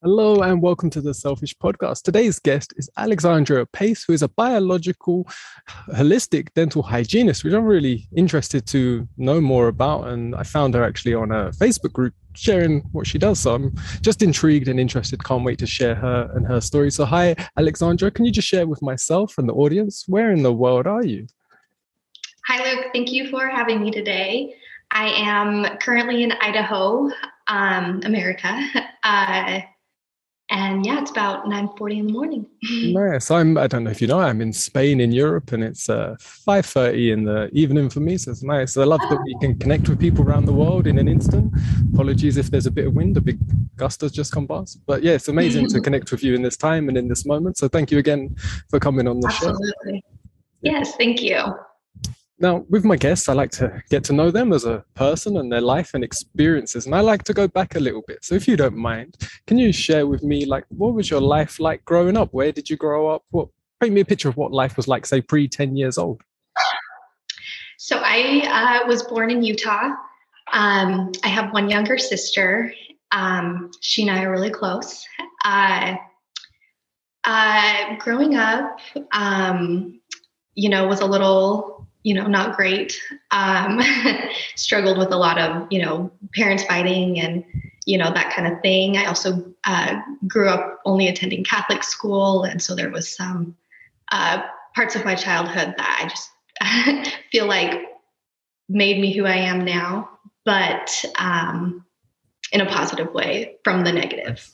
Hello and welcome to the Selfish Podcast. Today's guest is Alexandra Pace, who is a biological holistic dental hygienist, which I'm really interested to know more about. And I found her actually on a Facebook group sharing what she does. So I'm just intrigued and interested. Can't wait to share her and her story. So hi, Alexandra. Can you just share with myself and the audience, where in the world are you? Hi, Luke. Thank you for having me today. I am currently in Idaho, America. And yeah, it's about 9:40 in the morning. Nice. I don't know if you know, I'm in Spain in Europe and it's 5:30 in the evening for me. So it's nice. I love that we can connect with people around the world in an instant. Apologies if there's a bit of wind, a big gust has just come past. But yeah, it's amazing to connect with you in this time and in this moment. So thank you again for coming on the show. Absolutely. Yes, thank you. Now, with my guests, I like to get to know them as a person and their life and experiences. And I like to go back a little bit. So if you don't mind, can you share with me, like, what was your life like growing up? Where did you grow up? Paint me a picture of what life was like, say, pre-10 years old. So I was born in Utah. I have one younger sister. She and I are really close. Growing up, was a little not great. Struggled with a lot of, parents fighting and, that kind of thing. I also grew up only attending Catholic school. And so there was some parts of my childhood that I just feel like made me who I am now, but in a positive way from the negative.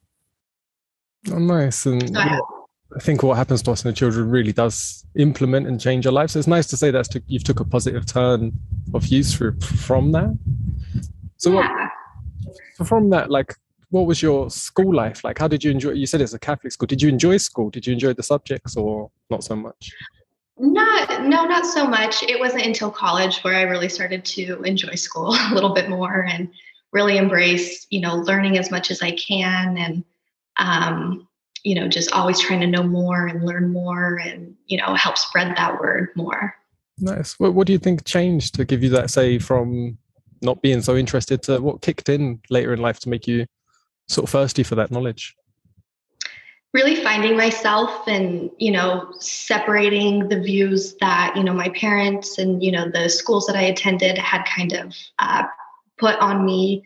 Oh, nice. And so I think what happens to us and the children really does implement and change our lives. So it's nice to say that you've took a positive turn of use from that. So, yeah. So from that, like, what was your school life like? How did you enjoy? You said it's a Catholic school. Did you enjoy school? Did you enjoy the subjects or not so much? Not so much. It wasn't until college where I really started to enjoy school a little bit more and really embrace, learning as much as I can and, just always trying to know more and learn more and, help spread that word more. Nice. What do you think changed to give you that, say, from not being so interested to what kicked in later in life to make you sort of thirsty for that knowledge? Really finding myself and, separating the views that, my parents and, the schools that I attended had kind of put on me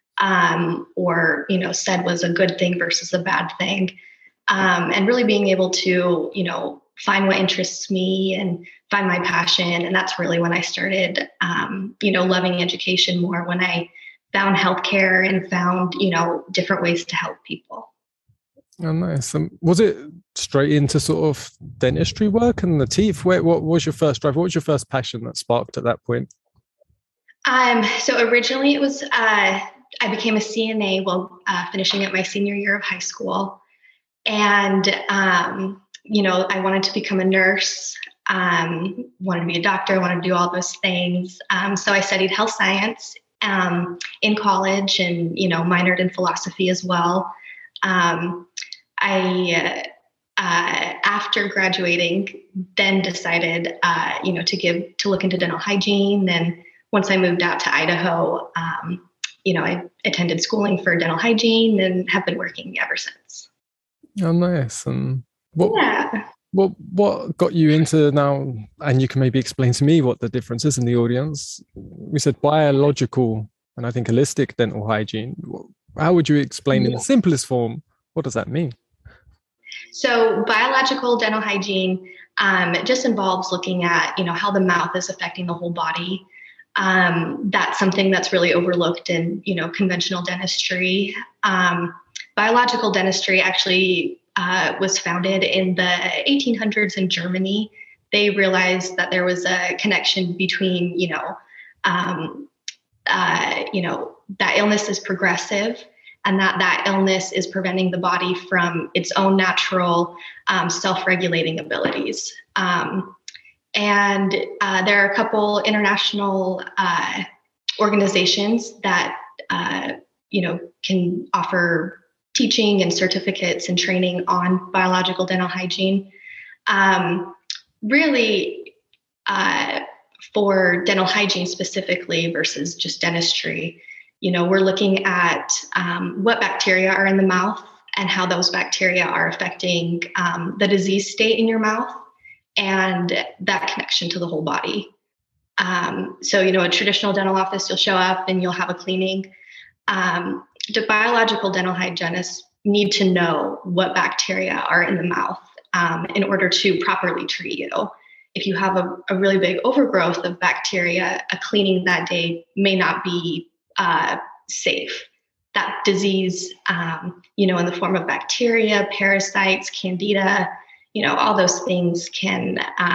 or, said was a good thing versus a bad thing. And really being able to, find what interests me and find my passion. And that's really when I started, loving education more, when I found healthcare and found, different ways to help people. Oh, nice. Was it straight into sort of dentistry work and the teeth? What was your first drive? What was your first passion that sparked at that point? So originally it was, I became a CNA while finishing up my senior year of high school. And, I wanted to become a nurse, wanted to be a doctor, wanted to do all those things. So I studied health science in college and, minored in philosophy as well. After graduating, then decided, to look into dental hygiene. And once I moved out to Idaho, I attended schooling for dental hygiene and have been working ever since. Oh, nice. And what got you into now? And you can maybe explain to me what the difference is in the audience. We said biological and I think holistic dental hygiene. How would you explain in the simplest form? What does that mean? So biological dental hygiene just involves looking at, how the mouth is affecting the whole body. That's something that's really overlooked in, conventional dentistry. Biological dentistry actually was founded in the 1800s in Germany. They realized that there was a connection between, that illness is progressive and that illness is preventing the body from its own natural self-regulating abilities. And there are a couple international organizations that, can offer teaching and certificates and training on biological dental hygiene. Really, for dental hygiene specifically versus just dentistry, we're looking at what bacteria are in the mouth and how those bacteria are affecting the disease state in your mouth and that connection to the whole body. So, a traditional dental office, you'll show up and you'll have a cleaning. The biological dental hygienists need to know what bacteria are in the mouth in order to properly treat you. If you have a really big overgrowth of bacteria, a cleaning that day may not be safe. That disease, in the form of bacteria, parasites, candida, all those things can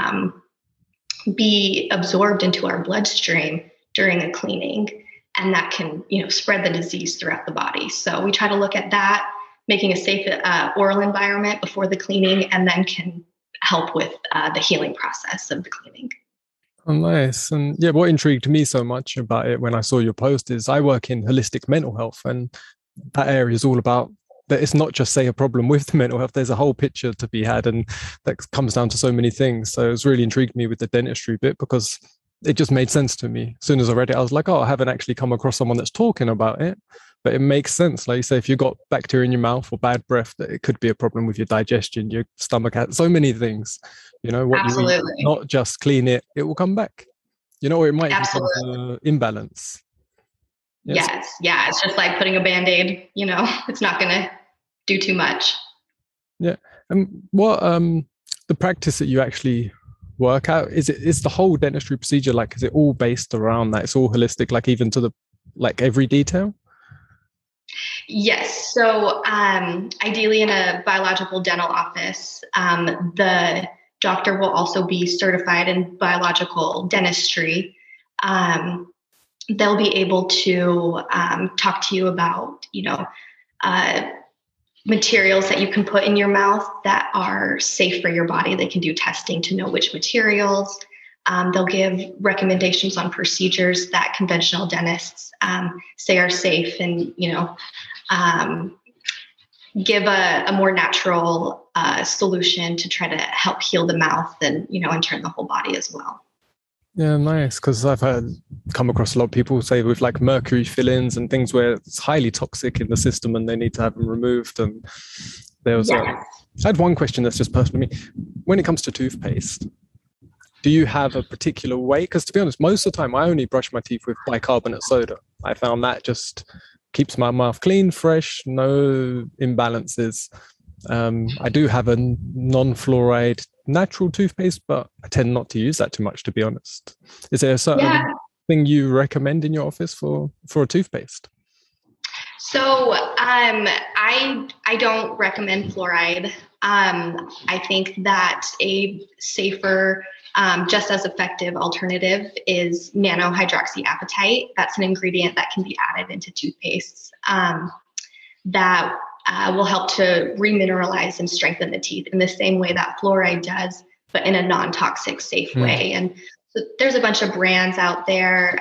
be absorbed into our bloodstream during a cleaning, and that can, spread the disease throughout the body. So we try to look at that, making a safe oral environment before the cleaning, and then can help with the healing process of the cleaning. Oh, nice. And yeah, what intrigued me so much about it when I saw your post is I work in holistic mental health, and that area is all about that. It's not just, say, a problem with the mental health. There's a whole picture to be had, and that comes down to so many things. So it's really intrigued me with the dentistry bit, because it just made sense to me. As soon as I read it, I was like, oh, I haven't actually come across someone that's talking about it, but it makes sense. Like you say, if you've got bacteria in your mouth or bad breath, that it could be a problem with your digestion, your stomach, so many things. What Absolutely. you eat, not just clean it, it will come back. Or it might Absolutely. become an imbalance. Yes. Yeah. It's just like putting a Band-Aid, it's not going to do too much. Yeah. And what the practice that you actually work out, is the whole dentistry procedure, like, is it all based around that? It's all holistic, like even to the every detail? Yes. So ideally in a biological dental office, the doctor will also be certified in biological dentistry. They'll be able to talk to you about, materials that you can put in your mouth that are safe for your body. They can do testing to know which materials. They'll give recommendations on procedures that conventional dentists say are safe, and, give a more natural solution to try to help heal the mouth and, and turn the whole body as well. Yeah, nice. Because I've come across a lot of people say with like mercury fillings and things where it's highly toxic in the system and they need to have them removed. And there was I had one question that's just personal to me. When it comes to toothpaste, do you have a particular way? Because to be honest, most of the time I only brush my teeth with bicarbonate soda. I found that just keeps my mouth clean, fresh, no imbalances. I do have a non-fluoride natural toothpaste, but I tend not to use that too much, to be honest. Is there a certain thing you recommend in your office for a toothpaste? So I don't recommend fluoride. I think that a safer, just as effective alternative is nanohydroxyapatite. That's an ingredient that can be added into toothpastes that will help to remineralize and strengthen the teeth in the same way that fluoride does, but in a non-toxic, safe way. And so there's a bunch of brands out there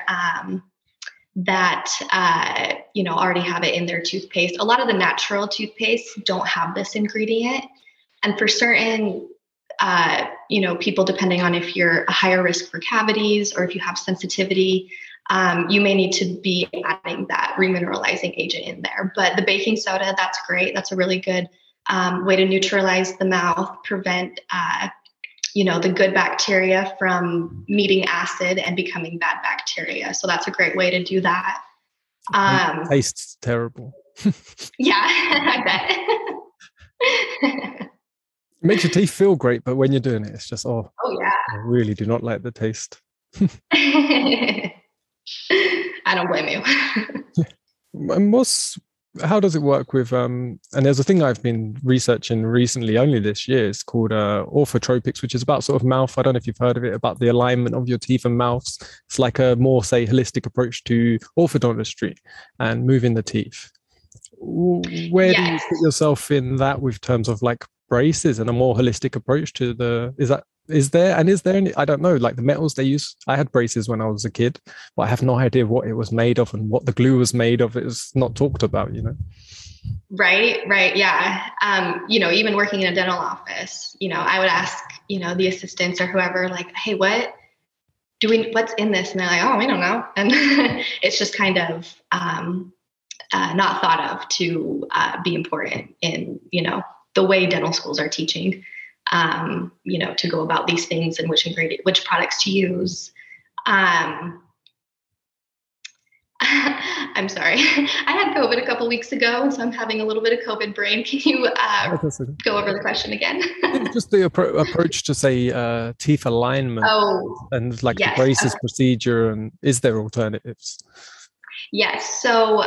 that already have it in their toothpaste. A lot of the natural toothpastes don't have this ingredient, and for certain people, depending on if you're a higher risk for cavities or if you have sensitivity, you may need to be adding that remineralizing agent in there. But the baking soda, that's great. That's a really good way to neutralize the mouth, prevent the good bacteria from meeting acid and becoming bad bacteria. So that's a great way to do that. It tastes terrible. Yeah, I bet. It makes your teeth feel great, but when you're doing it, it's just, yeah, I really do not like the taste. I don't blame you. And how does it work with and there's a thing I've been researching recently, only this year, it's called orthotropics, which is about sort of mouth. I don't know if you've heard of it, about the alignment of your teeth and mouths. It's like a more, say, holistic approach to orthodontistry and moving the teeth. Where do you put yourself in that with terms of like braces and a more holistic approach to is there any, I don't know, like the metals they use? I had braces when I was a kid, but I have no idea what it was made of and what the glue was made of. It's not talked about, Right. Yeah. Even working in a dental office, I would ask, the assistants or whoever, like, hey, what's in this? And they're like, oh, we don't know. And it's just kind of not thought of to be important in, the way dental schools are teaching, to go about these things and which products to use. I'm sorry. I had COVID a couple weeks ago, so I'm having a little bit of COVID brain. Can you go over the question again? Just the approach to, say, teeth alignment and like yes. the braces procedure, and is there alternatives? Yes. So,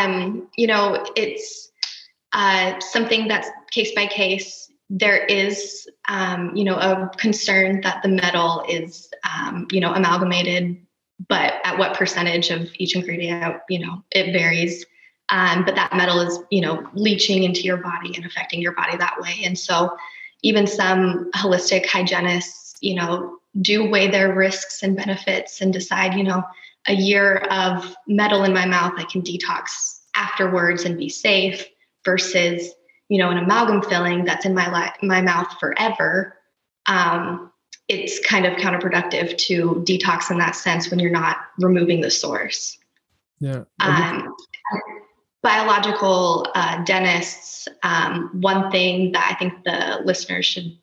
it's something that's case by case. There is, a concern that the metal is, amalgamated, but at what percentage of each ingredient, it varies. But that metal is, leaching into your body and affecting your body that way. And so even some holistic hygienists, do weigh their risks and benefits and decide, a year of metal in my mouth, I can detox afterwards and be safe, versus, an amalgam filling that's in my mouth forever. It's kind of counterproductive to detox in that sense when you're not removing the source. Yeah. Biological dentists, one thing that I think the listeners should,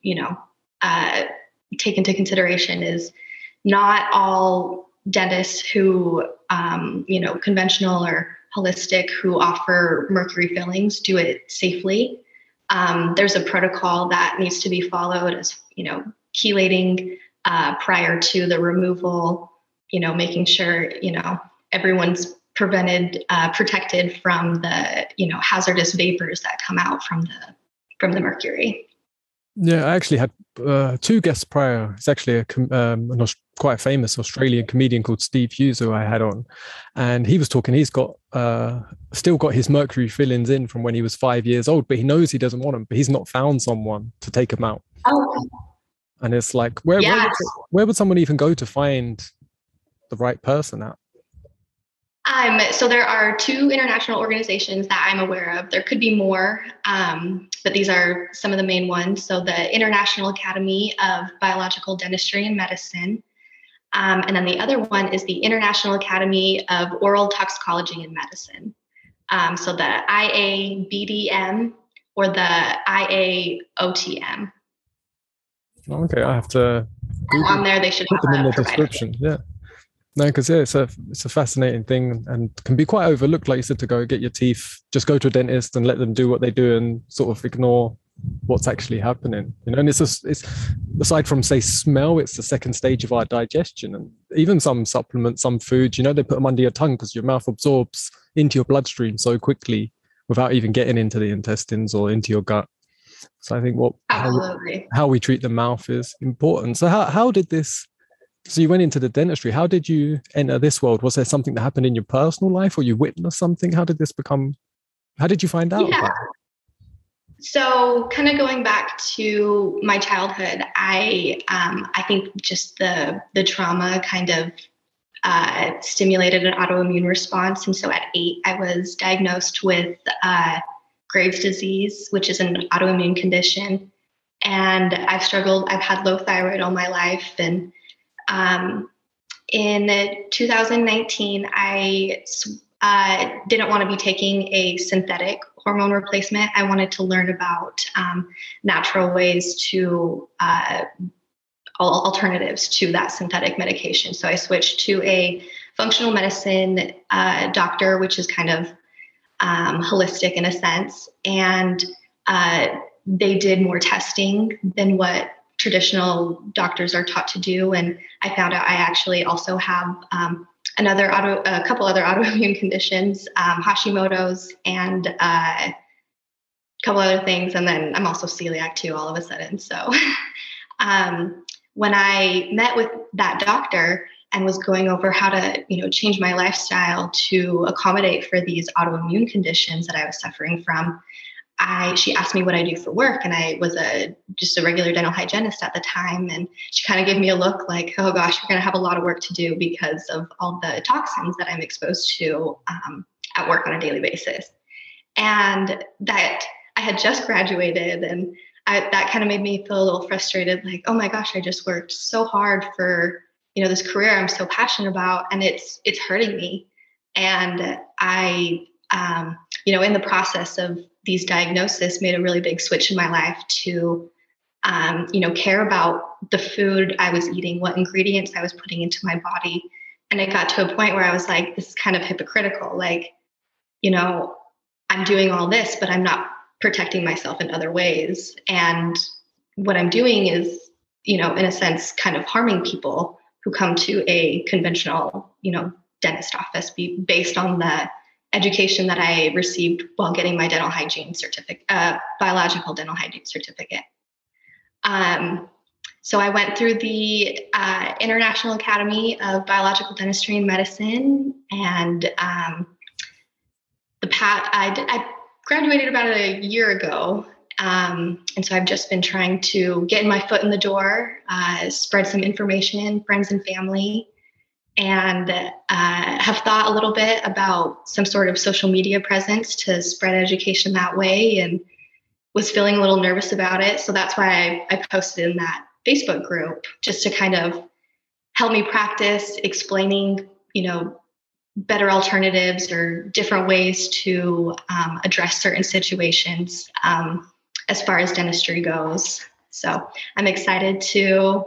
take into consideration is not all dentists who, conventional or holistic, who offer mercury fillings do it safely. There's a protocol that needs to be followed, as, chelating prior to the removal, making sure, everyone's protected from the, hazardous vapors that come out from the mercury. Yeah, I actually had two guests prior. It's actually quite a famous Australian comedian called Steve Hughes who I had on, and he was talking. He's got still got his mercury fillings in from when he was 5 years old, but he knows he doesn't want them. But he's not found someone to take them out. Oh. And it's like, where would someone even go to find the right person at? So there are 2 international organizations that I'm aware of. There could be more, but these are some of the main ones. So the International Academy of Biological Dentistry and Medicine. And then the other one is the International Academy of Oral Toxicology and Medicine. So the IABDM or the IAOTM. Okay, I have to Google. On there, they should put them in the description. Yeah. No, because it's a fascinating thing and can be quite overlooked, like you said, to go get your teeth, just go to a dentist and let them do what they do and sort of ignore what's actually happening. And it's aside from, say, smell, it's the second stage of our digestion. And even some supplements, some foods, they put them under your tongue because your mouth absorbs into your bloodstream so quickly without even getting into the intestines or into your gut. So I think how we treat the mouth is important. So how did this? So you went into the dentistry. How did you enter this world? Was there something that happened in your personal life, or you witnessed something? How did you find out about it? So kind of going back to my childhood, I think just the trauma kind of stimulated an autoimmune response. And so at 8, I was diagnosed with Graves' disease, which is an autoimmune condition. And I've had low thyroid all my life. And in 2019, I didn't want to be taking a synthetic hormone replacement. I wanted to learn about natural ways to alternatives to that synthetic medication. So I switched to a functional medicine doctor, which is kind of holistic in a sense. And they did more testing than what traditional doctors are taught to do. And I found out I actually also have a couple other autoimmune conditions, Hashimoto's and a couple other things. And then I'm also celiac too, all of a sudden. So when I met with that doctor and was going over how to, change my lifestyle to accommodate for these autoimmune conditions that I was suffering from, she asked me what I do for work, and I was just a regular dental hygienist at the time. And she kind of gave me a look like, oh gosh, you're going to have a lot of work to do because of all the toxins that I'm exposed to at work on a daily basis. And that I had just graduated, and that kind of made me feel a little frustrated, like, oh my gosh, I just worked so hard for, this career I'm so passionate about, and it's hurting me. And I in the process of these diagnoses, made a really big switch in my life to, care about the food I was eating, what ingredients I was putting into my body. And it got to a point where I was like, this is kind of hypocritical. Like, I'm doing all this, but I'm not protecting myself in other ways. And what I'm doing is, in a sense, kind of harming people who come to a conventional, dentist office based on the education that I received while getting my dental hygiene certificate, biological dental hygiene certificate. So I went through the International Academy of Biological Dentistry and Medicine, and I graduated about a year ago. And so I've just been trying to get my foot in the door, spread some information, friends and family, and have thought a little bit about some sort of social media presence to spread education that way, and was feeling a little nervous about it. So that's why I posted in that Facebook group, just to kind of help me practice explaining, better alternatives or different ways to address certain situations as far as dentistry goes. So I'm excited to,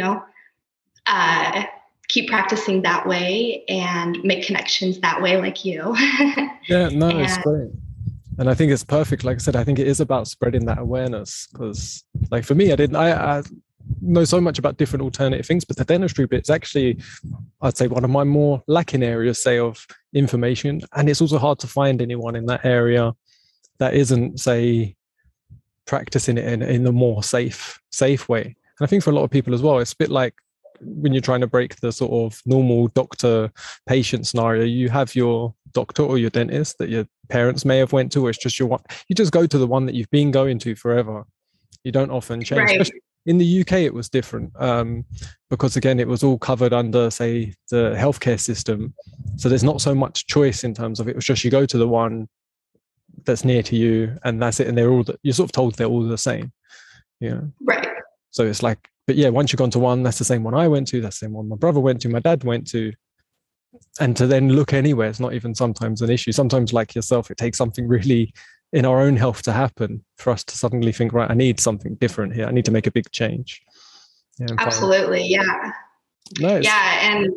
keep practicing that way and make connections that way, like you. Yeah, no, it's great. And I think it's perfect. Like I said, I think it is about spreading that awareness, because like for me, I know so much about different alternative things, but the dentistry bit's actually, I'd say, one of my more lacking areas, say, of information. And it's also hard to find anyone in that area that isn't, say, practicing it in the more safe way. And I think for a lot of people as well, it's a bit like when you're trying to break the sort of normal doctor-patient scenario. You have your doctor or your dentist that your parents may have went to, or it's just your one. You just go to the one that you've been going to forever. You don't often change. Right. Especially in the UK, it was different because, again, it was all covered under, say, the healthcare system. So there's not so much choice in terms of it was just you go to the one that's near to you, and that's it. And you're sort of told they're all the same. Yeah. Right. So it's like, but yeah, once you've gone to one, that's the same one I went to, that's the same one my brother went to, my dad went to. And to then look anywhere, it's not even sometimes an issue. Sometimes, like yourself, it takes something really in our own health to happen for us to suddenly think, right, I need something different here. I need to make a big change. Yeah, absolutely. Yeah. Nice. Yeah. And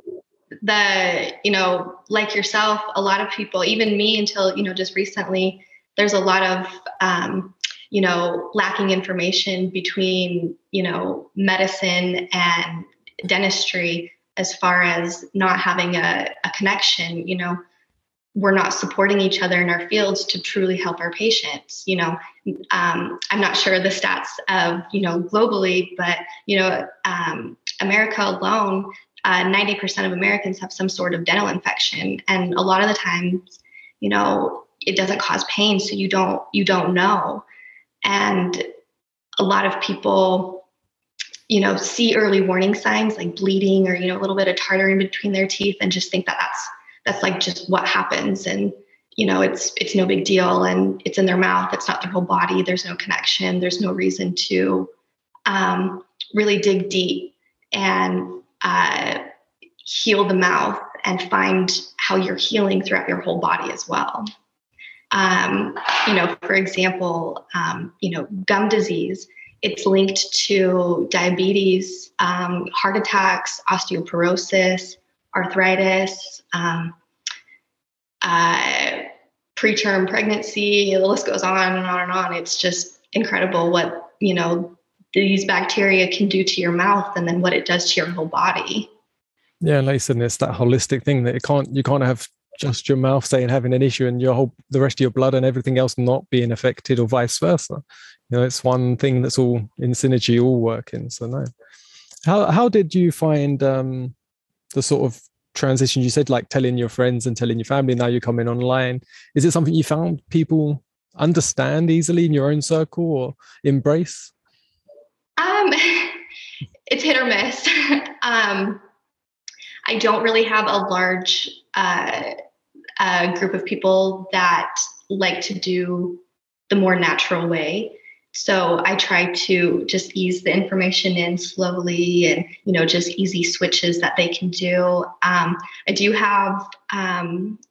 like yourself, a lot of people, even me until, just recently, there's a lot of, lacking information between, medicine and dentistry, as far as not having a connection. We're not supporting each other in our fields to truly help our patients. I'm not sure the stats of, globally, but, America alone, 90% of Americans have some sort of dental infection. And a lot of the times, it doesn't cause pain. So you don't know. And a lot of people, see early warning signs like bleeding or, a little bit of tartar in between their teeth, and just think that that's like just what happens. And, it's no big deal, and it's in their mouth. It's not their whole body. There's no connection. There's no reason to really dig deep and heal the mouth and find how you're healing throughout your whole body as well. For example, gum disease, it's linked to diabetes, heart attacks, osteoporosis, arthritis, preterm pregnancy. The list goes on and on and on. It's just incredible what, these bacteria can do to your mouth, and then what it does to your whole body. Yeah, like I said, it's that holistic thing that you can't have just your mouth saying having an issue and the rest of your blood and everything else not being affected, or vice versa. It's one thing that's all in synergy, all working. So no. How did you find the sort of transition? You said like telling your friends and telling your family, now you're coming online. Is it something you found people understand easily in your own circle or embrace? It's hit or miss. I don't really have a large group of people that like to do the more natural way. So I try to just ease the information in slowly, and, just easy switches that they can do. I do have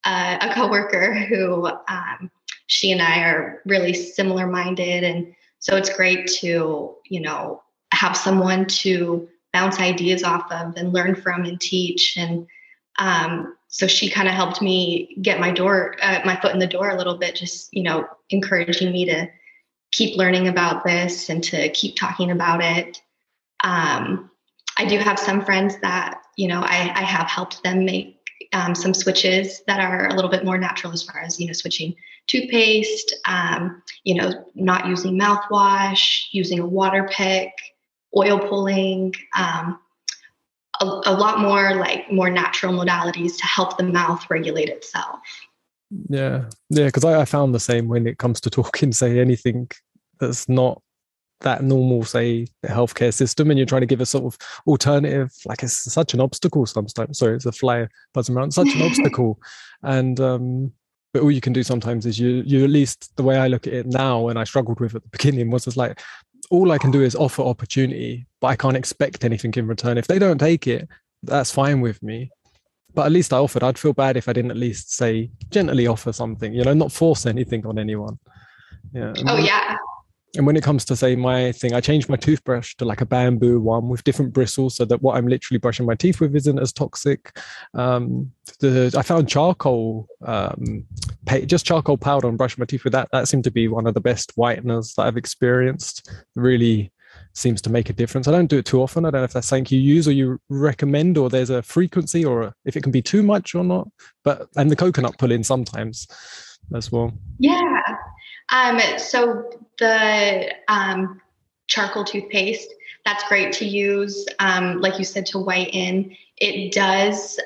a coworker who she and I are really similar minded. And so it's great to, have someone to bounce ideas off of and learn from and teach. And so she kind of helped me get my foot in the door a little bit, just, encouraging me to keep learning about this and to keep talking about it. I do have some friends that, I have helped them make some switches that are a little bit more natural as far as, switching toothpaste, not using mouthwash, using a water pick, oil pulling, a lot more natural modalities to help the mouth regulate itself. Yeah. Because I found the same when it comes to talking, say anything that's not that normal, say the healthcare system, and you're trying to give a sort of alternative, like it's such an obstacle sometimes. Sorry, it's a fly buzzing around, such an obstacle. And but all you can do sometimes is you at least, the way I look at it now, and I struggled with at the beginning, was just like, all I can do is offer opportunity, but I can't expect anything in return. If they don't take it, that's fine with me. But at least I offered. I'd feel bad if I didn't at least say, gently offer something, not force anything on anyone. Yeah. Oh yeah. And when it comes to, say, my thing, I changed my toothbrush to like a bamboo one with different bristles so that what I'm literally brushing my teeth with isn't as toxic. I found charcoal, just charcoal powder and brushing my teeth with that. That seemed to be one of the best whiteners that I've experienced. Really seems to make a difference. I don't do it too often. I don't know if that's something you use or you recommend, or there's a frequency, or if it can be too much or not. And the coconut pull in sometimes as well. Yeah. So the charcoal toothpaste, that's great to use, like you said, to whiten. It does,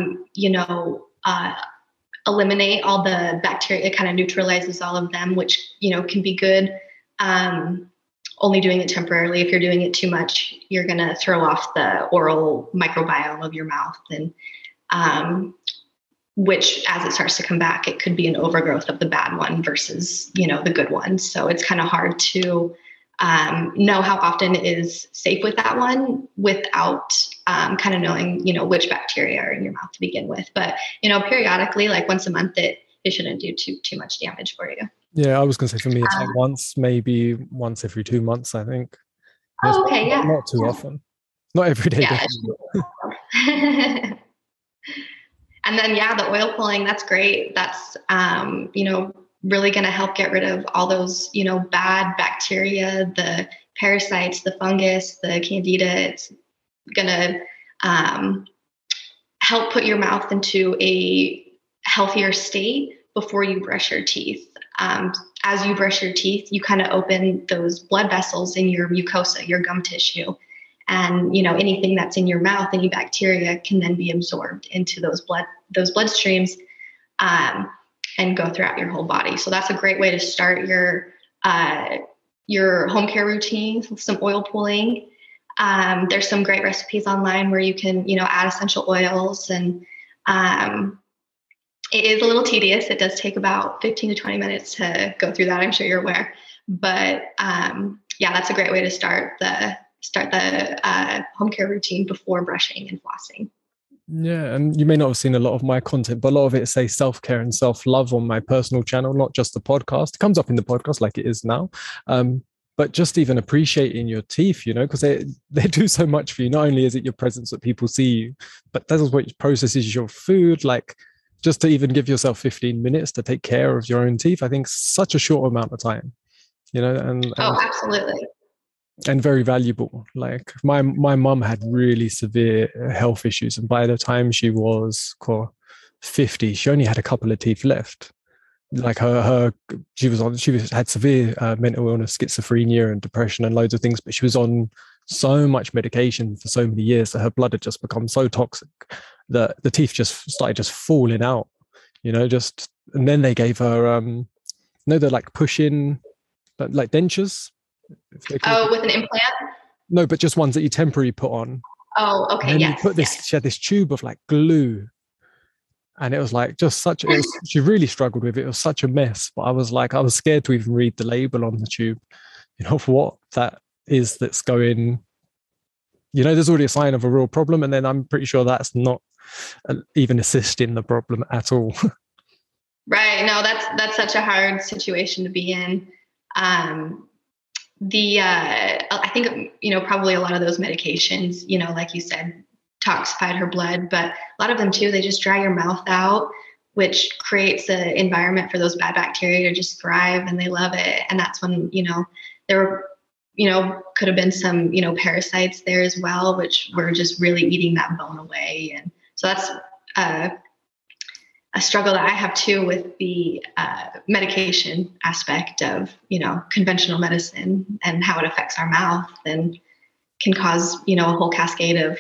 eliminate all the bacteria. It kind of neutralizes all of them, which, can be good. Only doing it temporarily. If you're doing it too much, you're going to throw off the oral microbiome of your mouth. And which, as it starts to come back, it could be an overgrowth of the bad one versus, the good one. So it's kind of hard to know how often it is safe with that one without kind of knowing, which bacteria are in your mouth to begin with. But, periodically, like once a month, it shouldn't do too much damage for you. Yeah, I was going to say for me, it's like maybe once every 2 months, I think. Oh, okay, yeah. Not too often. Not every day. Yeah. And then, the oil pulling, that's great. That's, really going to help get rid of all those, bad bacteria, the parasites, the fungus, the candida. It's going to help put your mouth into a healthier state before you brush your teeth. As you brush your teeth, you kind of open those blood vessels in your mucosa, your gum tissue. And, anything that's in your mouth, any bacteria can then be absorbed into those bloodstreams and go throughout your whole body. So that's a great way to start your home care routine with some oil pulling. There's some great recipes online where you can, add essential oils, and it is a little tedious. It does take about 15 to 20 minutes to go through that. I'm sure you're aware, but that's a great way to start the home care routine before brushing and flossing. Yeah, and you may not have seen a lot of my content, but a lot of it say self-care and self-love on my personal channel, not just the podcast. It comes up in the podcast like it is now. But just even appreciating your teeth, because they do so much for you. Not only is it your presence that people see you, but that is what processes your food. Like, just to even give yourself 15 minutes to take care of your own teeth, I think such a short amount of time, and absolutely. And very valuable. Like my mum had really severe health issues, and by the time she was 50, she only had a couple of teeth left. Like she had severe mental illness, schizophrenia, and depression, and loads of things. But she was on so much medication for so many years that her blood had just become so toxic that the teeth just started just falling out. And then they gave her they're like push-in, like dentures. With an implant? No, but just ones that you temporarily put on. Oh, okay. And yes. You put this. Yes. She had this tube of like glue, and it was like just she really struggled with it. It was such a mess. But I was scared to even read the label on the tube, of what that is that's going. There's already a sign of a real problem, and then I'm pretty sure that's not even assisting the problem at all. Right. No, that's such a hard situation to be in. I think, probably a lot of those medications, like you said, toxified her blood, but a lot of them too, they just dry your mouth out, which creates an environment for those bad bacteria to just thrive, and they love it. And that's when, there were, could have been some, parasites there as well, which were just really eating that bone away. And so that's a struggle that I have too with the medication aspect of, conventional medicine and how it affects our mouth and can cause, a whole cascade of,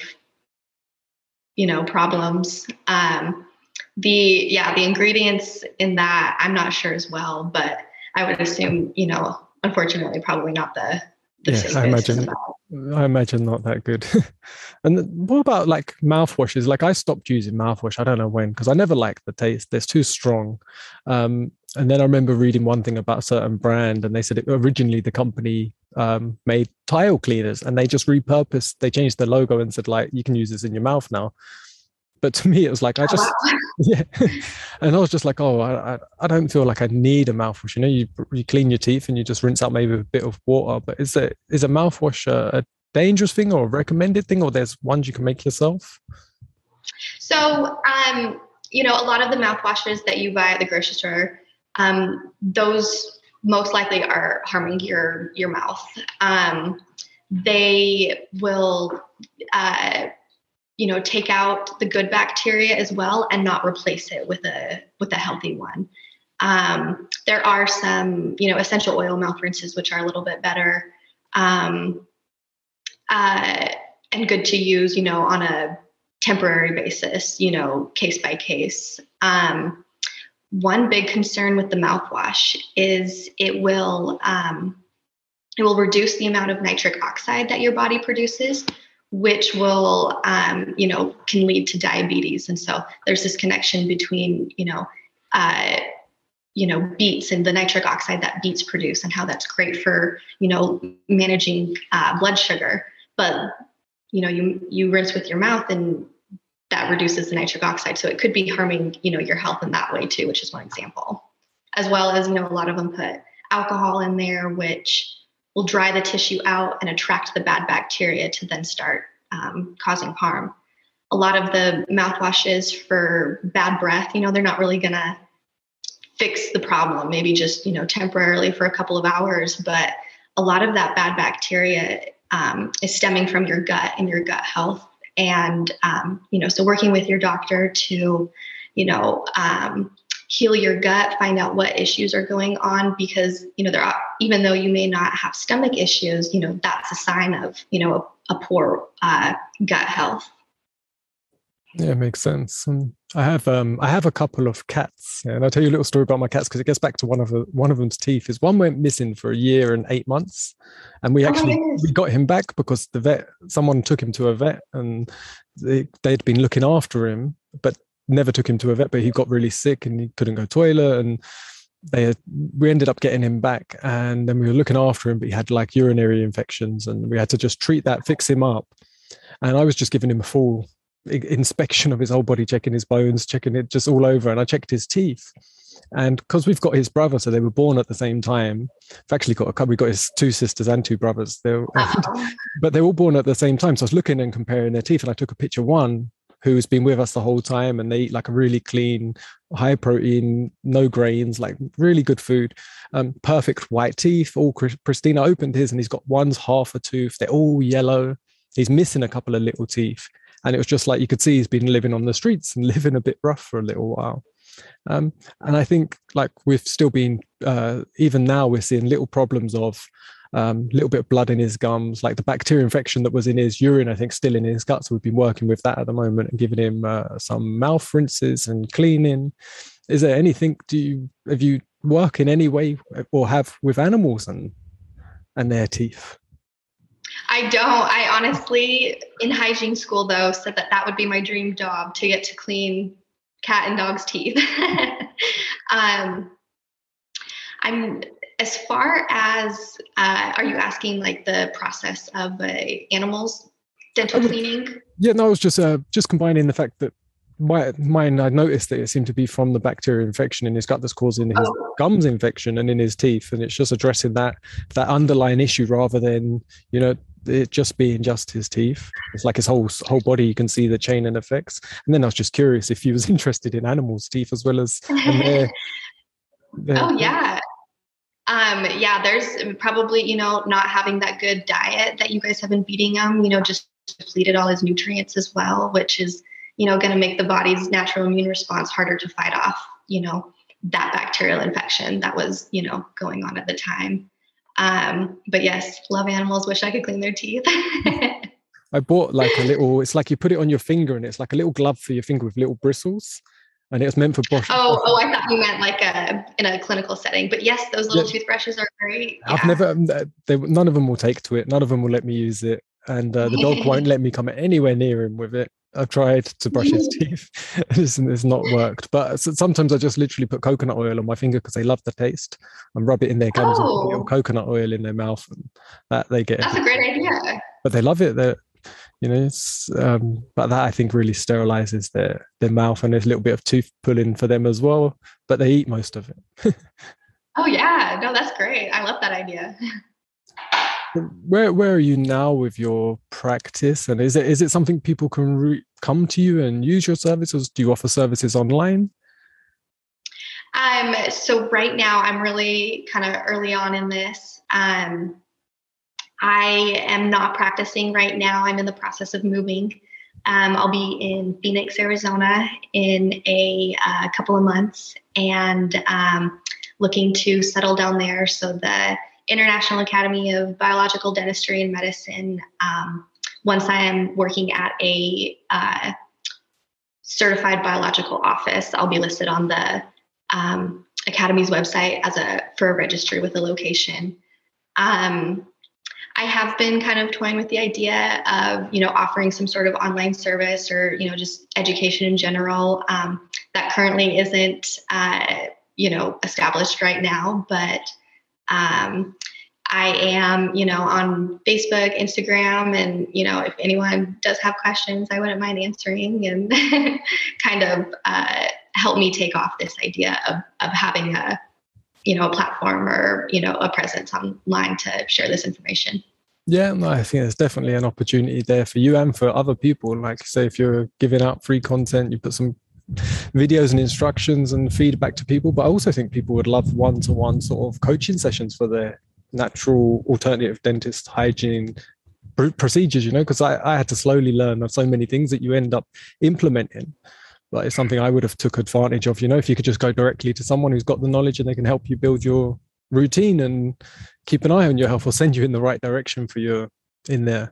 problems. The ingredients in that, I'm not sure as well, but I would assume, unfortunately, probably not the Yeah, I imagine not that good. And what about like mouthwashes? Like I stopped using mouthwash. I don't know when, because I never liked the taste. It's too strong. And then I remember reading one thing about a certain brand, and they said originally the company made tile cleaners, and they just repurposed. They changed the logo and said like, you can use this in your mouth now. But to me, it was like, yeah. And I was just like, oh, I don't feel like I need a mouthwash. You clean your teeth and you just rinse out maybe a bit of water. But is a mouthwash a dangerous thing or a recommended thing, or there's ones you can make yourself? So, a lot of the mouthwashes that you buy at the grocery store, those most likely are harming your mouth. They will, take out the good bacteria as well and not replace it with a healthy one. There are some, essential oil mouth rinses, which are a little bit better and good to use, on a temporary basis, case by case. One big concern with the mouthwash is it will reduce the amount of nitric oxide that your body produces, which will, can lead to diabetes. And so there's this connection between, beets and the nitric oxide that beets produce and how that's great for, managing blood sugar. But, you rinse with your mouth and that reduces the nitric oxide. So it could be harming, your health in that way too, which is one example. As well as, a lot of them put alcohol in there, which will dry the tissue out and attract the bad bacteria to then start causing harm. A lot of the mouthwashes for bad breath, they're not really going to fix the problem, maybe just, temporarily for a couple of hours. But a lot of that bad bacteria is stemming from your gut and your gut health. And, so working with your doctor to, heal your gut, find out what issues are going on, because, even though you may not have stomach issues, that's a sign of, a poor gut health. Yeah, it makes sense. I have a couple of cats, and I'll tell you a little story about my cats because it gets back to one of them's teeth. Is one went missing for a year and 8 months, and we got him back because someone took him to a vet, and they'd been looking after him, but never took him to a vet. But he got really sick and he couldn't go toilet, and we ended up getting him back, and then we were looking after him, but he had like urinary infections, and we had to just treat that, fix him up, and I was just giving him a full inspection of his whole body, checking his bones, checking it just all over, and I checked his teeth. And because we've got his brother, so they were born at the same time. We've actually we got his 2 sisters and 2 brothers, but they're all born at the same time. So I was looking and comparing their teeth, and I took a picture of one who's been with us the whole time, and they eat like a really clean, high protein, no grains, like really good food, perfect white teeth, all pristine. I opened his and he's got one's half a tooth. They're all yellow. He's missing a couple of little teeth. And it was just like, you could see he's been living on the streets and living a bit rough for a little while. And I think like we've still been, even now we're seeing little problems of little bit of blood in his gums, like the bacteria infection that was in his urine, I think still in his gut. So we've been working with that at the moment and giving him some mouth rinses and cleaning. Is there anything, have you work in any way or have with animals and their teeth? I don't. I honestly, in hygiene school though, said that would be my dream job, to get to clean cat and dog's teeth. I'm as far as, are you asking like the process of animals dental cleaning? Yeah, no, I was just combining the fact that Mine, I noticed that it seemed to be from the bacterial infection in his gut that's causing his Oh, gums infection and in his teeth. And it's just addressing that underlying issue rather than, it just being just his teeth. It's like his whole body, you can see the chain and effects. And then I was just curious if he was interested in animals' teeth as well as and their oh yeah. Yeah, there's probably, not having that good diet that you guys have been feeding him, just depleted all his nutrients as well, which is, going to make the body's natural immune response harder to fight off, that bacterial infection that was, going on at the time. But yes, love animals, wish I could clean their teeth. I bought like it's like you put it on your finger and it's like a little glove for your finger with little bristles. And it was meant for brush. Oh, I thought you meant like in a clinical setting. But yes, those little toothbrushes are great. Yeah. I've never, none of them will take to it. None of them will let me use it. And the dog won't let me come anywhere near him with it. I've tried to brush his teeth. It's not worked. But sometimes I just literally put coconut oil on my finger because they love the taste and rub it in their gums and put a little coconut oil in their mouth. And that they get. That's a great idea. But they love it. But that I think really sterilizes their mouth, and there's a little bit of tooth pulling for them as well. But they eat most of it. Oh yeah, no, that's great. I love that idea. Where are you now with your practice, and is it something people can come to you and use your services? Do you offer services online? So right now I'm really kind of early on in this. I am not practicing right now. I'm in the process of moving. I'll be in Phoenix, Arizona in a couple of months and looking to settle down there. So the International Academy of Biological Dentistry and Medicine, once I am working at a certified biological office, I'll be listed on the Academy's website for a registry with a location. I have been kind of toying with the idea of, offering some sort of online service or, just education in general. That currently isn't, established right now, but I am, on Facebook, Instagram, and, if anyone does have questions, I wouldn't mind answering and kind of help me take off this idea of having a platform or, a presence online to share this information. Yeah, no, I think there's definitely an opportunity there for you and for other people. Like, say, if you're giving out free content, you put some videos and instructions and feedback to people. But I also think people would love one-to-one sort of coaching sessions for their natural alternative dentist hygiene procedures, because I had to slowly learn of so many things that you end up implementing. But it's something I would have took advantage of, if you could just go directly to someone who's got the knowledge and they can help you build your routine and keep an eye on your health or send you in the right direction for your in there.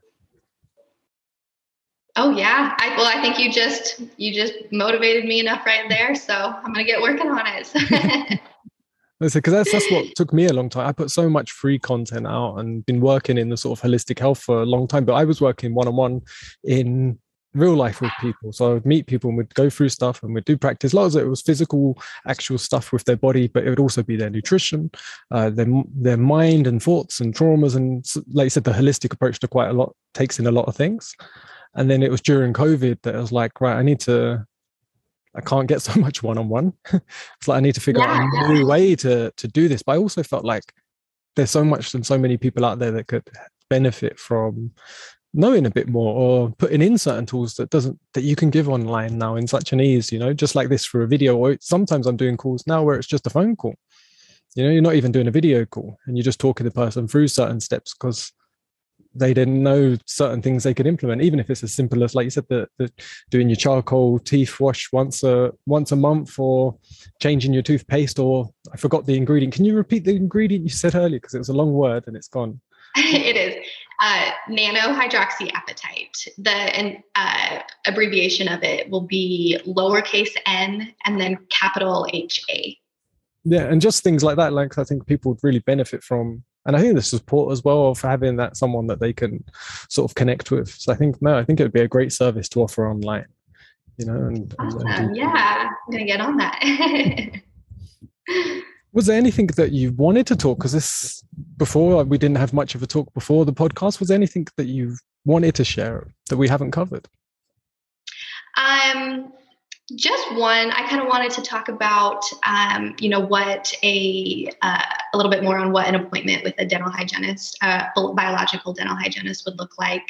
Oh yeah. I think you just motivated me enough right there. So I'm going to get working on it. Because that's what took me a long time. I put so much free content out and been working in the sort of holistic health for a long time, but I was working one-on-one in real life with people. So I would meet people and we'd go through stuff and we'd do practice. A lot of it was physical, actual stuff with their body, but it would also be their nutrition, their mind and thoughts and traumas. And like you said, the holistic approach to quite a lot takes in a lot of things. And then it was during COVID that I was like, right, I can't get so much one-on-one. It's like, I need to figure out a new way to do this. But I also felt like there's so much and so many people out there that could benefit from knowing a bit more or putting in certain tools that you can give online now in such an ease, just like this for a video. Or sometimes I'm doing calls now where it's just a phone call. You're not even doing a video call and you're just talking to the person through certain steps because they didn't know certain things they could implement, even if it's as simple as, like you said, the doing your charcoal teeth wash once a month, or changing your toothpaste, or I forgot the ingredient. Can you repeat the ingredient you said earlier? Because it was a long word and it's gone. It is nanohydroxyapatite. The abbreviation of it will be lowercase n and then capital HA. Yeah, and just things like that. Like, I think people would really benefit from, and I think the support as well of having that someone that they can sort of connect with. So I think it would be a great service to offer online. Awesome. Yeah, I'm gonna get on that. Was there anything that you wanted to talk? Because before we didn't have much of a talk before the podcast. Was there anything that you wanted to share that we haven't covered? Just one. I kind of wanted to talk about, what a little bit more on what an appointment with a dental hygienist, biological dental hygienist would look like.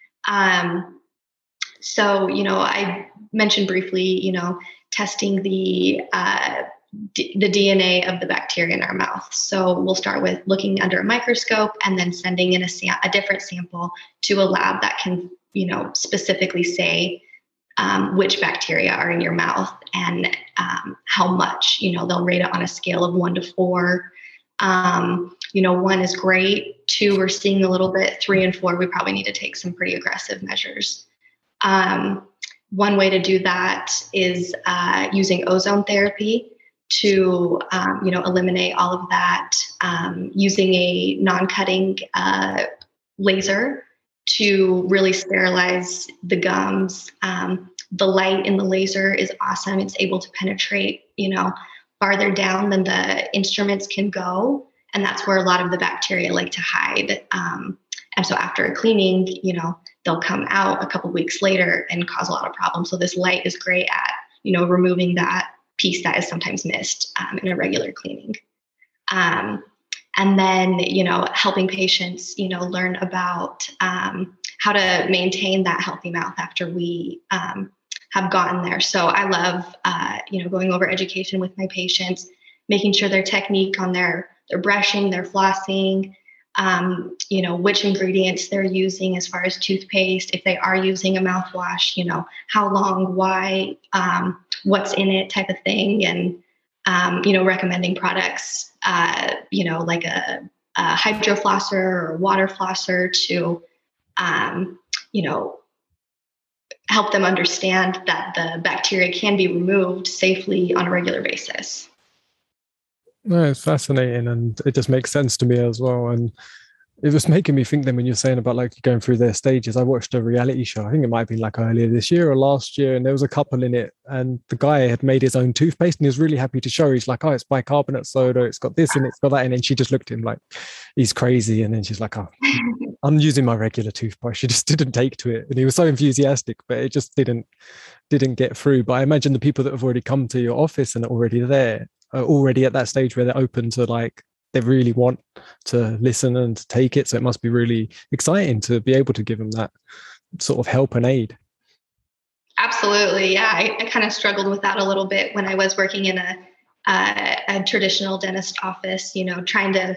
I mentioned briefly, testing the DNA of the bacteria in our mouth. So we'll start with looking under a microscope and then sending in a different sample to a lab that can, specifically say which bacteria are in your mouth and how much. They'll rate it on a scale of 1 to 4. 1 is great. 2, we're seeing a little bit. 3 and 4, we probably need to take some pretty aggressive measures. One way to do that is using ozone therapy to, eliminate all of that, using a non-cutting laser to really sterilize the gums. The light in the laser is awesome. It's able to penetrate, farther down than the instruments can go. And that's where a lot of the bacteria like to hide. And so after a cleaning, they'll come out a couple weeks later and cause a lot of problems. So this light is great at, removing that piece that is sometimes missed in a regular cleaning. And then, helping patients, learn about how to maintain that healthy mouth after we have gotten there. So I love, going over education with my patients, making sure their technique on their brushing, their flossing, which ingredients they're using as far as toothpaste, if they are using a mouthwash, how long, why, what's in it type of thing. And, recommending products, like a hydro flosser or water flosser to, help them understand that the bacteria can be removed safely on a regular basis. No, it's fascinating, and it just makes sense to me as well. And it was making me think then when you're saying about like going through their stages. I watched a reality show. I think it might be like earlier this year or last year, and there was a couple in it, and the guy had made his own toothpaste, and he was really happy to show. He's like, "Oh, it's bicarbonate soda. It's got this and it's got that." And then she just looked at him like he's crazy, and then she's like, "Oh, I'm using my regular toothbrush." She just didn't take to it, and he was so enthusiastic, but it just didn't get through. But I imagine the people that have already come to your office and are already there are already at that stage where they're open to like, they really want to listen and to take it. So it must be really exciting to be able to give them that sort of help and aid. Absolutely. Yeah. I kind of struggled with that a little bit when I was working in a traditional dentist office, trying to,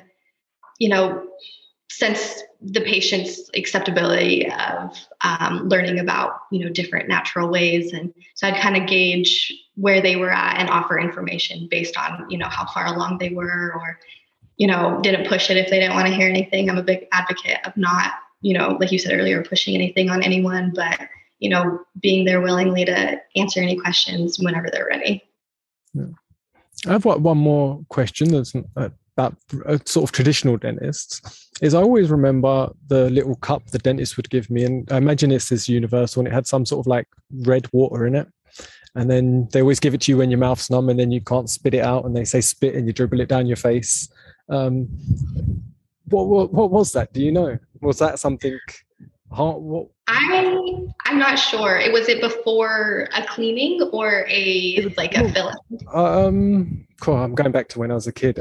sense the patient's acceptability of learning about, different natural ways. And so I'd kind of gauge where they were at and offer information based on, how far along they were, or, didn't push it if they didn't want to hear anything. I'm a big advocate of not, like you said earlier, pushing anything on anyone, but, being there willingly to answer any questions whenever they're ready. Yeah. I've got one more question that's about sort of traditional dentists. Is I always remember the little cup the dentist would give me, and I imagine it's this universal, and it had some sort of like red water in it. And then they always give it to you when your mouth's numb, and then you can't spit it out, and they say spit, and you dribble it down your face. What was that? Do you know? Was that something? I'm not sure. Was it before a cleaning or a filling? Cool. I'm going back to when I was a kid.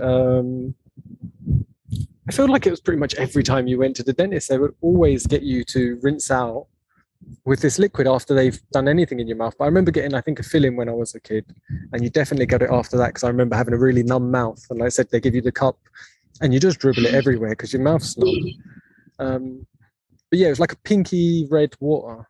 I feel like it was pretty much every time you went to the dentist, they would always get you to rinse out with this liquid after they've done anything in your mouth. But I remember getting, I think, a filling when I was a kid, and you definitely got it after that, because I remember having a really numb mouth. And like I said, they give you the cup and you just dribble it everywhere because your mouth's numb. But yeah, it was like a pinky red water.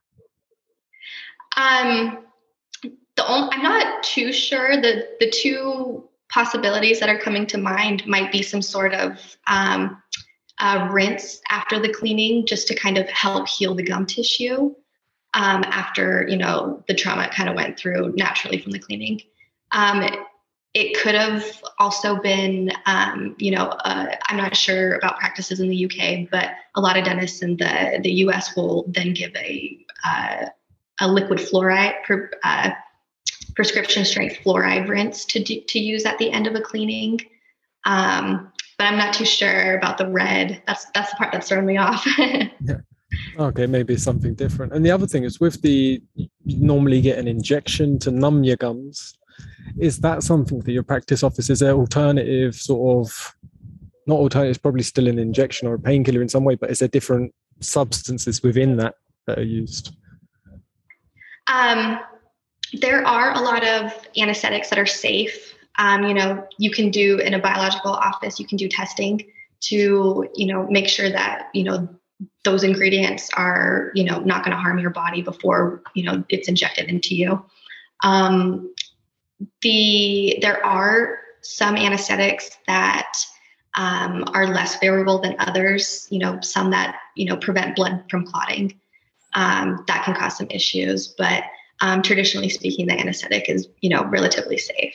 I'm not too sure. The two possibilities that are coming to mind might be some sort of rinse after the cleaning, just to kind of help heal the gum tissue after the trauma kind of went through naturally from the cleaning. It could have also been, I'm not sure about practices in the UK, but a lot of dentists in the US will then give a liquid fluoride, prescription strength fluoride rinse to use at the end of a cleaning. But I'm not too sure about the red. That's the part that's throwing me off. Yeah. Okay, maybe something different. And the other thing is with you normally get an injection to numb your gums. Is that something that your practice offers? Is there alternative sort of, not alternative, it's probably still an injection or a painkiller in some way, but is there different substances within that are used? Um, there are a lot of anesthetics that are safe. You can do in a biological office, you can do testing to, make sure that, those ingredients are, not going to harm your body before, it's injected into you. There are some anesthetics that are less favorable than others, some that, prevent blood from clotting. That can cause some issues, but traditionally speaking, the anesthetic is, relatively safe.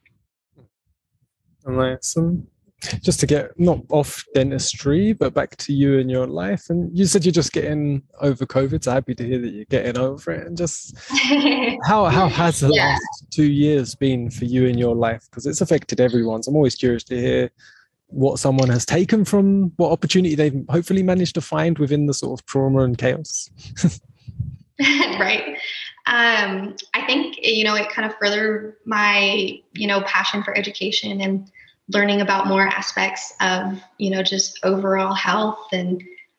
Nice. Just to get not off dentistry, but back to you and your life. And you said you're just getting over COVID. So happy to hear that you're getting over it. And just how has the last 2 years been for you in your life? Because it's affected everyone. So I'm always curious to hear what someone has taken from what opportunity they've hopefully managed to find within the sort of trauma and chaos. Right. I think, it kind of furthered my, passion for education and learning about more aspects of, just overall health. And,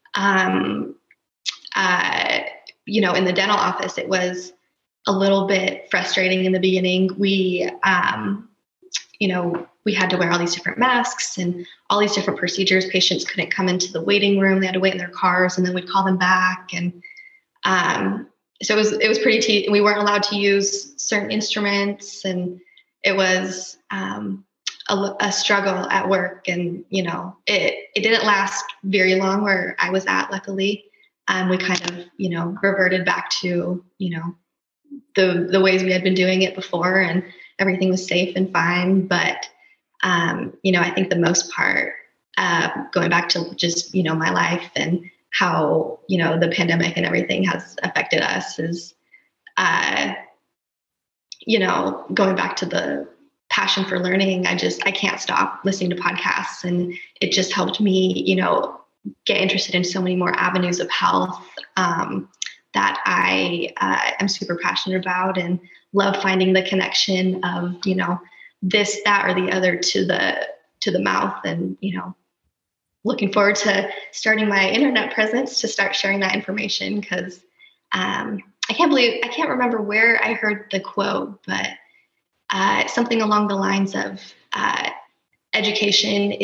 in the dental office, it was a little bit frustrating in the beginning. We had to wear all these different masks and all these different procedures. Patients couldn't come into the waiting room. They had to wait in their cars, and then we'd call them back. And, so it was pretty, we weren't allowed to use certain instruments, and it was, a struggle at work. And, it didn't last very long where I was at, luckily. We kind of, reverted back to, the ways we had been doing it before, and everything was safe and fine. But, I think the most part, going back to just, my life and how, the pandemic and everything has affected us is, going back to the passion for learning. I can't stop listening to podcasts, and it just helped me, get interested in so many more avenues of health, that I am super passionate about, and love finding the connection of, this, that, or the other to the mouth. And, looking forward to starting my internet presence to start sharing that information. Cause, I can't remember where I heard the quote, but, something along the lines of, information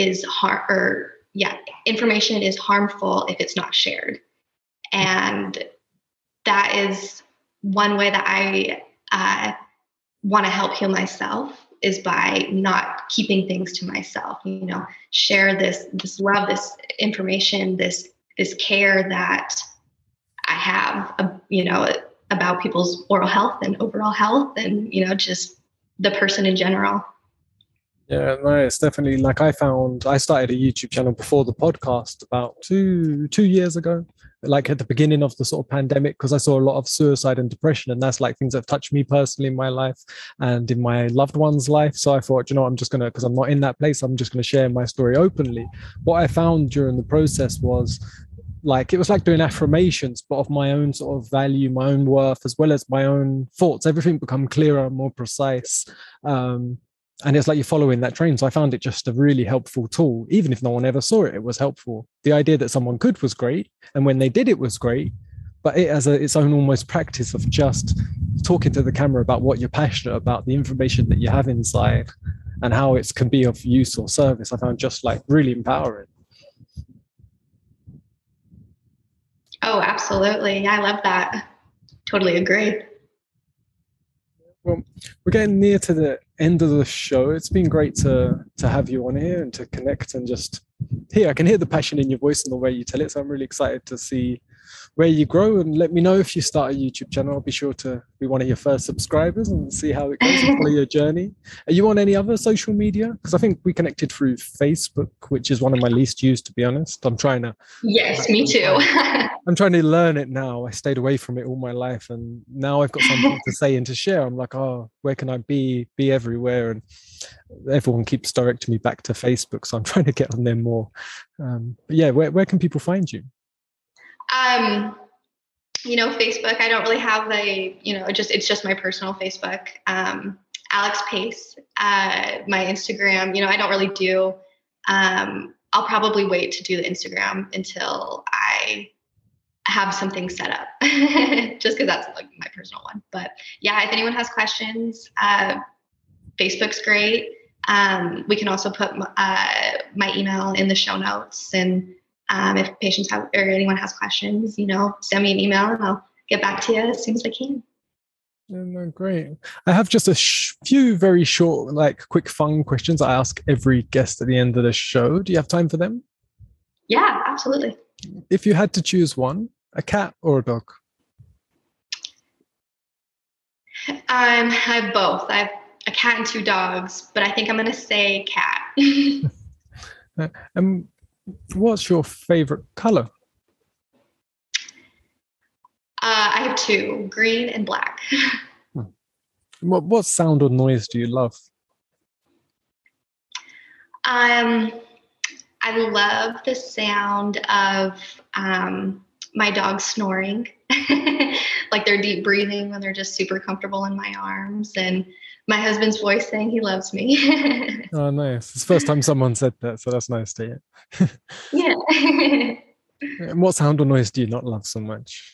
is harmful if it's not shared. And that is one way that I want to help heal myself, is by not keeping things to myself, share this love, this information, this care that I have, about people's oral health and overall health, and, just the person in general. Yeah, no, it's definitely like I started a YouTube channel before the podcast about two years ago, like at the beginning of the sort of pandemic, because I saw a lot of suicide and depression, and that's like things that have touched me personally in my life and in my loved one's life. So I thought, I'm just going to, because I'm not in that place, I'm just going to share my story openly. What I found during the process was, like, it was like doing affirmations, but of my own sort of value, my own worth, as well as my own thoughts. Everything become clearer and more precise. And it's like you're following that train. So I found it just a really helpful tool. Even if no one ever saw it, it was helpful. The idea that someone could was great. And when they did, it was great. But it as its own almost practice of just talking to the camera about what you're passionate about, the information that you have inside, and how it can be of use or service, I found just like really empowering. Oh, absolutely. I love that. Totally agree. Well, we're getting near to the end of the show. It's been great to have you on here and to connect, and just I can hear the passion in your voice and the way you tell it. So I'm really excited to see where you grow, and let me know if you start a YouTube channel. I'll be sure to be one of your first subscribers and see how it goes and follow your journey. Are you on any other social media? Because I think we connected through Facebook, which is one of my least used, to be honest. I'm trying to. Yes, me too. I'm trying to learn it now. I stayed away from it all my life, and now I've got something to say and to share. I'm like, oh, where can I be everywhere? And everyone keeps directing me back to Facebook, so I'm trying to get on there more. But yeah, where can people find you? Facebook. I don't really have it's just my personal Facebook. Alex Pace, my Instagram, I don't really do, I'll probably wait to do the Instagram until I have something set up just because that's like my personal one. But yeah, if anyone has questions, Facebook's great. We can also put my email in the show notes, and if patients have or anyone has questions, send me an email and I'll get back to you as soon as I can. Yeah, no, great. I have just a few very short, quick, fun questions I ask every guest at the end of the show. Do you have time for them? Yeah, absolutely. If you had to choose one, a cat or a dog? I have both. I have a cat and 2 dogs, but I think I'm going to say cat. What's your favorite color? I have 2, green and black. What sound or noise do you love? I love the sound of my dog snoring, like their deep breathing when they're just super comfortable in my arms, and my husband's voice saying he loves me. Oh, nice. It's the first time someone said that, so that's nice to hear. Yeah. And what sound or noise do you not love so much?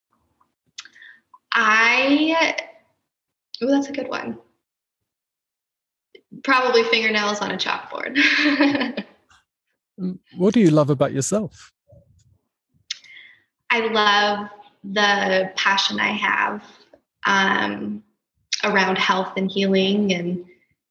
That's a good one. Probably fingernails on a chalkboard. What do you love about yourself? I love the passion I have around health and healing, and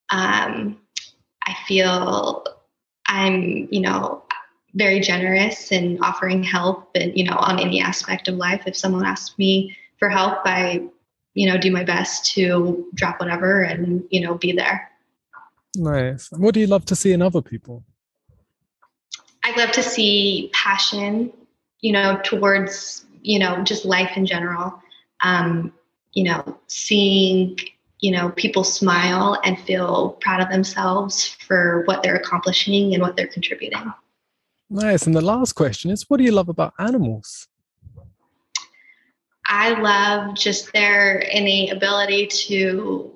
I feel I'm, very generous in offering help, and on any aspect of life. If someone asks me for help, I do my best to drop whatever and be there. Nice. What do you love to see in other people? I love to see passion, towards, just life in general. Seeing, people smile and feel proud of themselves for what they're accomplishing and what they're contributing. Nice. And the last question is, what do you love about animals? I love just their innate ability to,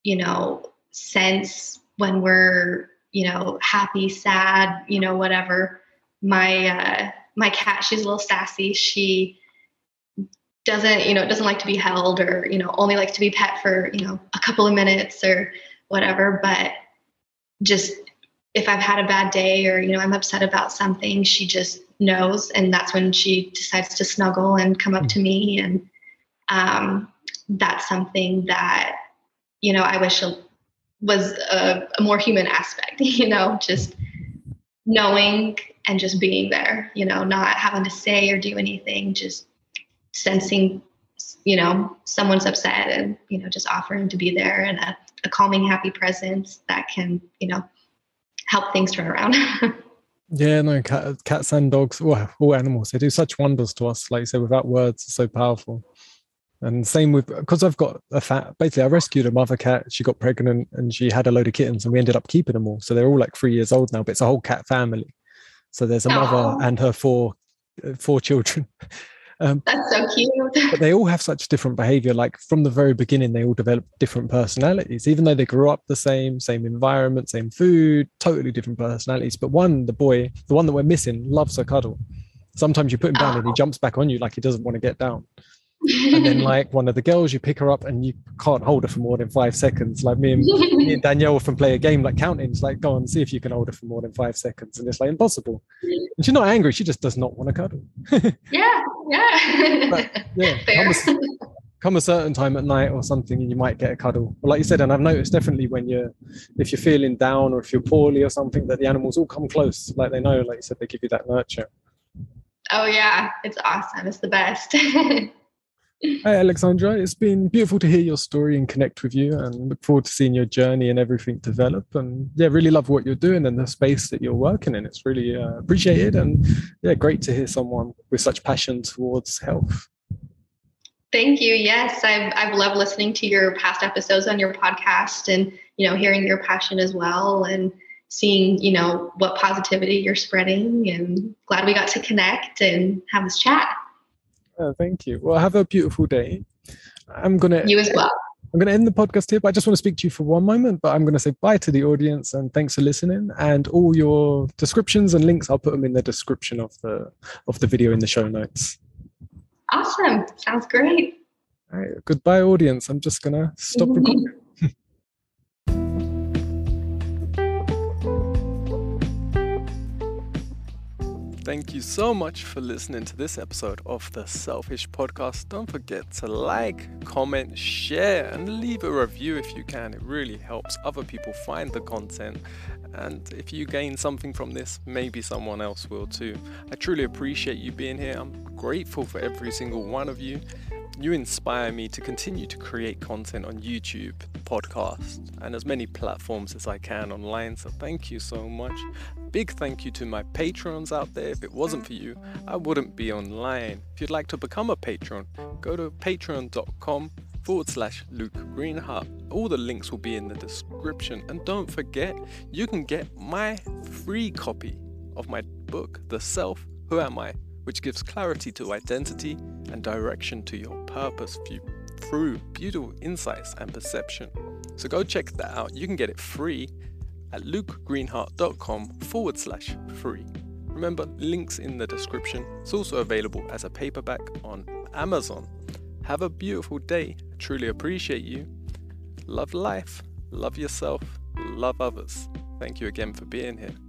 sense when we're, happy, sad, whatever. My cat, she's a little sassy. She doesn't like to be held, or, only likes to be pet for, a couple of minutes or whatever. But just if I've had a bad day, or, I'm upset about something, she just knows. And that's when she decides to snuggle and come up to me. And that's something that, I wish was a more human aspect, just knowing and just being there, not having to say or do anything, just sensing, someone's upset and, just offering to be there, and a calming, happy presence that can, help things turn around. Yeah, no, cats and dogs, all animals, they do such wonders to us. Like you said, without words, it's so powerful. And same with, because I've got basically I rescued a mother cat. She got pregnant and she had a load of kittens, and we ended up keeping them all. So they're all like 3 years old now, but it's a whole cat family. So there's a mother and her four children. That's so cute. But they all have such different behavior. Like from the very beginning, they all develop different personalities, even though they grew up the same environment, same food, totally different personalities. But the boy, the one that we're missing, loves a cuddle. Sometimes you put him down and he jumps back on you like he doesn't want to get down. And then like one of the girls, you pick her up and you can't hold her for more than 5 seconds. Like me and Danielle often play a game like counting. It's like, go on, see if you can hold her for more than 5 seconds. And it's like impossible. And she's not angry. She just does not want to cuddle. Yeah. But, yeah. Come a certain time at night or something, and you might get a cuddle. But like you said, and I've noticed definitely if you're feeling down or if you're poorly or something, that the animals all come close. Like they know, like you said, they give you that nurture. Oh yeah. It's awesome. It's the best. Hey, Alexandra, it's been beautiful to hear your story and connect with you, and look forward to seeing your journey and everything develop. And yeah, really love what you're doing and the space that you're working in. It's really appreciated, and yeah, great to hear someone with such passion towards health. Thank you. Yes, I've loved listening to your past episodes on your podcast, and hearing your passion as well, and seeing what positivity you're spreading. And glad we got to connect and have this chat. Oh, thank you. Well, have a beautiful day. You as well. I'm going to end the podcast here, but I just want to speak to you for one moment. But I'm going to say bye to the audience and thanks for listening. And all your descriptions and links, I'll put them in the description of the video in the show notes. Awesome. Sounds great. All right. Goodbye, audience. I'm just going to stop recording. Thank you so much for listening to this episode of the Selfish Podcast. Don't forget to like, comment, share, and leave a review if you can. It really helps other people find the content. And if you gain something from this, maybe someone else will too. I truly appreciate you being here. I'm grateful for every single one of you. You inspire me to continue to create content on YouTube, podcasts, and as many platforms as I can online. So thank you so much. Big thank you to my patrons out there. If it wasn't for you, I wouldn't be online. If you'd like to become a patron, go to patreon.com/Luke Greenheart. All the links will be in the description. And don't forget, you can get my free copy of my book, The Self, Who Am I?, which gives clarity to identity and direction to your purpose through beautiful insights and perception. So go check that out. You can get it free at lukegreenheart.com/free. Remember, links in the description. It's also available as a paperback on Amazon. Have a beautiful day. I truly appreciate you. Love life, love yourself, love others. Thank you again for being here.